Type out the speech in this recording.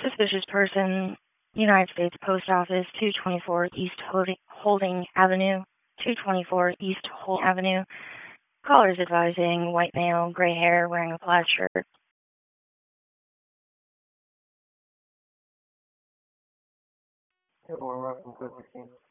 Suspicious person, United States Post Office, 224 East Holding Avenue, 224 East Holding Avenue. Callers advising white male, gray hair, wearing a plaid shirt. Good morning, welcome to 16.